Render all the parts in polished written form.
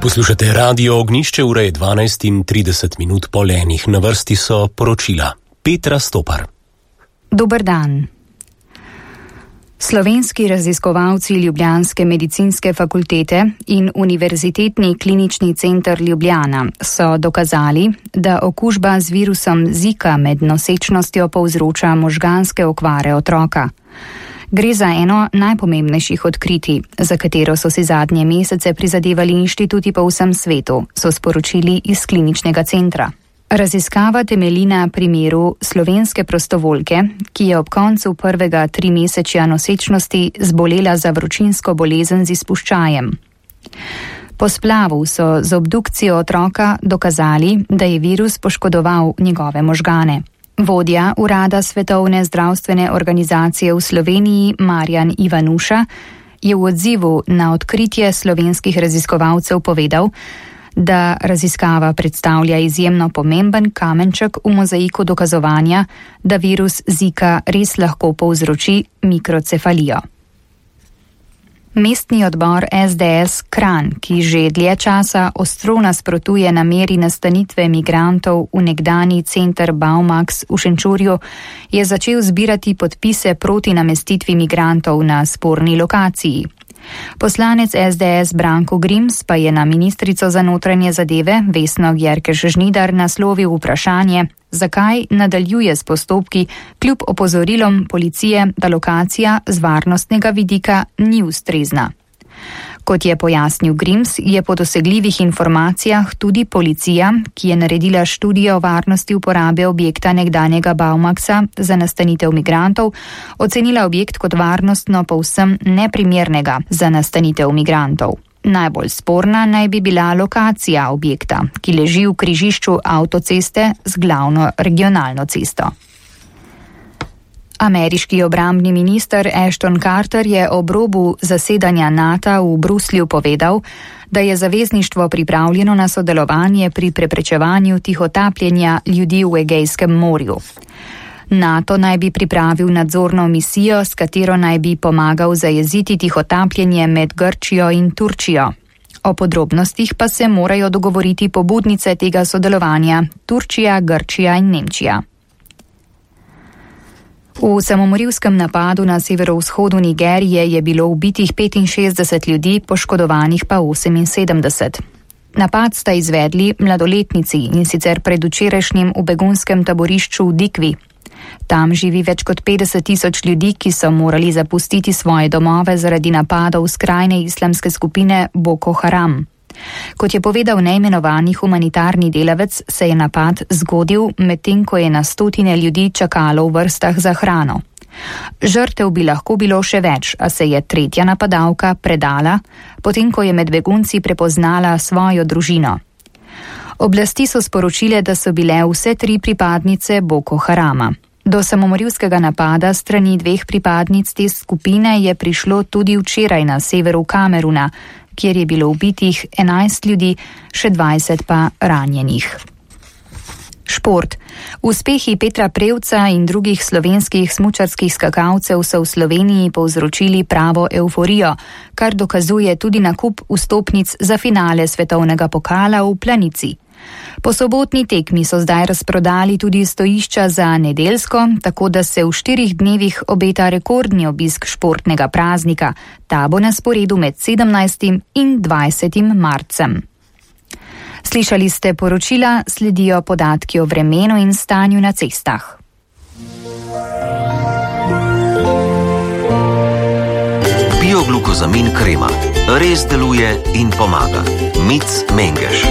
Poslušate Radio Ognjišče, ura je 12:30 po enih. Na vrsti so poročila. Petra Stopar. Dober dan. Slovenski raziskovalci Ljubljanske medicinske fakultete in Univerzitetni klinični center Ljubljana so dokazali, da okužba z virusom Zika med nosečnostjo povzroča možganske okvare otroka. Gre za eno najpomembnejših odkritij, za katero so si zadnje mesece prizadevali inštituti po vsem svetu, so sporočili iz kliničnega centra. Raziskava temelji na primeru slovenske prostovoljke, ki je ob koncu prvega 3-mesečja nosečnosti zbolela za vročinsko bolezen z izpuščajem. Po splavu so z obdukcijo otroka dokazali, da je virus poškodoval njegove možgane. Vodja Urada Svetovne zdravstvene organizacije v Sloveniji Marjan Ivanuša je v odzivu na odkritje slovenskih raziskovalcev povedal, da raziskava predstavlja izjemno pomemben kamenček v mozaiku dokazovanja, da virus Zika res lahko povzroči mikrocefalijo. Mestni odbor SDS Kranj, ki že dlje časa ostro nasprotuje nameri nastanitve migrantov v nekdanji center Baumax v Šenčurju, je začel zbirati podpise proti namestitvi migrantov na sporni lokaciji. Poslanec SDS Branko Grims pa je na ministrico za notranje zadeve Vesno Györkös-Žnidar naslovil vprašanje, zakaj nadaljuje s postopki kljub opozorilom policije, da lokacija z varnostnega vidika ni ustrezna. Kot je pojasnil Grims, je po dosegljivih informacijah tudi policija, ki je naredila študijo o varnosti uporabe objekta nekdanjega Baumaxa za nastanitev migrantov, ocenila objekt kot varnostno povsem neprimernega za nastanitev migrantov. Najbolj sporna naj bi bila lokacija objekta, ki leži v križišču avtoceste z glavno regionalno cesto. Ameriški obrambni minister Ashton Carter je ob robu zasedanja NATO v Bruslju povedal, da je zavezništvo pripravljeno na sodelovanje pri preprečevanju tihotapljenja ljudi v Egejskem morju. NATO naj bi pripravil nadzorno misijo, s katero naj bi pomagal zajeziti tihotapljenje med Grčijo in Turčijo. O podrobnostih pa se morajo dogovoriti pobudnice tega sodelovanja Turčija, Grčija in Nemčija. V samomorilskem napadu na severovzhodu Nigerije je bilo ubitih 65 ljudi, poškodovanih pa 78. Napad sta izvedli mladoletnici in sicer predvčerajšnjim v begunskem taborišču v Dikvi. Tam živi več kot 50.000 ljudi, ki so morali zapustiti svoje domove zaradi napadov skrajne islamske skupine Boko Haram. Kot je povedal neimenovani humanitarni delavec, se je napad zgodil, medtem ko je na stotine ljudi čakalo v vrstah za hrano. Žrtev bi lahko bilo še več, a se je tretja napadalka predala, potem ko je med begunci prepoznala svojo družino. Oblasti so sporočile, da so bile vse 3 pripadnice Boko Harama. Do samomorilskega napada strani 2 pripadnic te skupine je prišlo tudi včeraj na severu Kameruna, kjer je bilo ubitih 11 ljudi, še 20 pa ranjenih. Šport. Uspehi Petra Prevca in drugih slovenskih smučarskih skakalcev so v Sloveniji povzročili pravo euforijo, kar dokazuje tudi nakup vstopnic za finale svetovnega pokala v Planici. Po sobotni tekmi so zdaj razprodali tudi stojišča za nedeljsko, tako da se v 4 dnevih obeta rekordni obisk športnega praznika. Ta bo na sporedu med 17. in 20. marcem. Slišali ste poročila, sledijo podatki o vremenu in stanju na cestah. Bioglukozamin krema. Res deluje in pomaga. Mic Mengeš.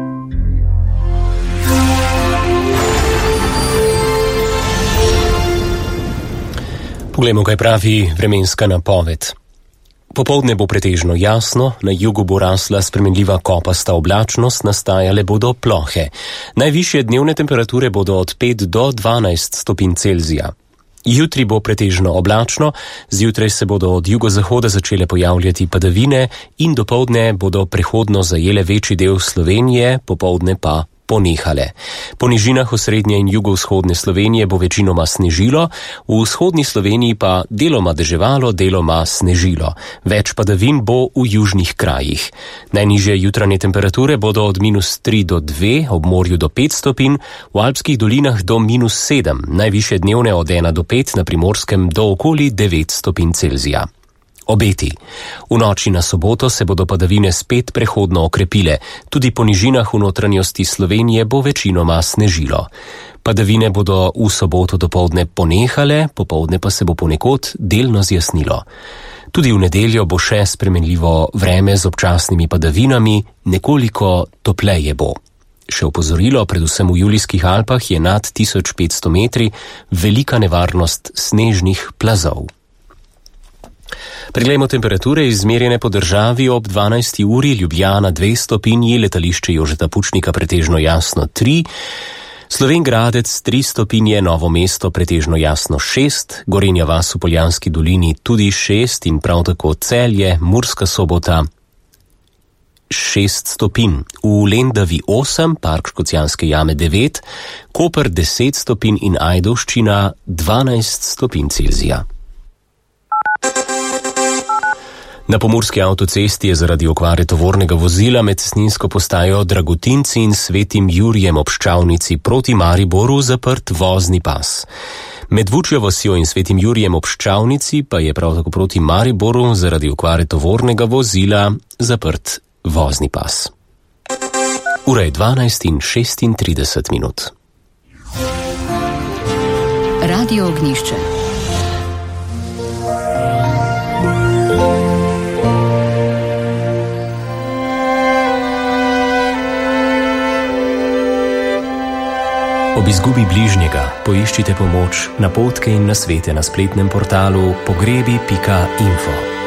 Poglejmo, kaj pravi vremenska napoved. Popoldne bo pretežno jasno, na jugu bo rasla spremenljiva kopasta oblačnost, nastajale bodo plohe. Najvišje dnevne temperature bodo od 5 do 12 stopinj Celzija. Jutri bo pretežno oblačno, zjutraj se bodo od jugozahoda začele pojavljati padavine in dopoldne bodo prehodno zajele večji del Slovenije, popoldne pa ponehale. Po nižinah osrednje in jugovzhodne Slovenije bo večinoma snežilo, v vzhodni Sloveniji pa deloma deževalo, deloma snežilo. Več padavin bo v južnih krajih. Najnižje jutranje temperature bodo od -3 do 2, ob morju do 5 stopinj, v alpskih dolinah do -7, najvišje dnevne od 1 do 5, na Primorskem do okoli 9 stopinj Celzija. Obeti. V noči na soboto se bodo padavine spet prehodno okrepile, tudi po nižinah v notranjosti Slovenije bo večinoma snežilo. Padavine bodo v soboto dopoldne ponehale, popoldne pa se bo ponekod delno zjasnilo. Tudi v nedeljo bo še spremenljivo vreme z občasnimi padavinami, nekoliko topleje bo. Še opozorilo, predvsem v Julijskih Alpah je nad 1500 metri velika nevarnost snežnih plazov. Preglejmo temperature izmerjene po državi ob 12. uri, Ljubljana 2 stopinji, letališče Jožeta Pučnika pretežno jasno 3, Slovenj Gradec 3 stopinje, Novo mesto pretežno jasno 6, Gorenja vas v Poljanski dolini tudi 6 in prav tako Celje, Murska Sobota 6 stopinj, v Lendavi 8, Park Škocjanske jame 9, Koper 10 stopinj in Ajdovščina 12 stopinj Celzija. Na pomurski avtocesti je zaradi okvare tovornega vozila med cestninsko postajo Dragutinci in Svetim Jurijem ob Ščavnici proti Mariboru zaprt vozni pas. Med Vučjo vasjo in Svetim Jurijem ob Ščavnici pa je prav tako proti Mariboru zaradi okvare tovornega vozila zaprt vozni pas. Ura je 12:36. Radio Ognjišče. Ob izgubi bližnjega poiščite pomoč, napotke in nasvete na spletnem portalu pogrebi.info.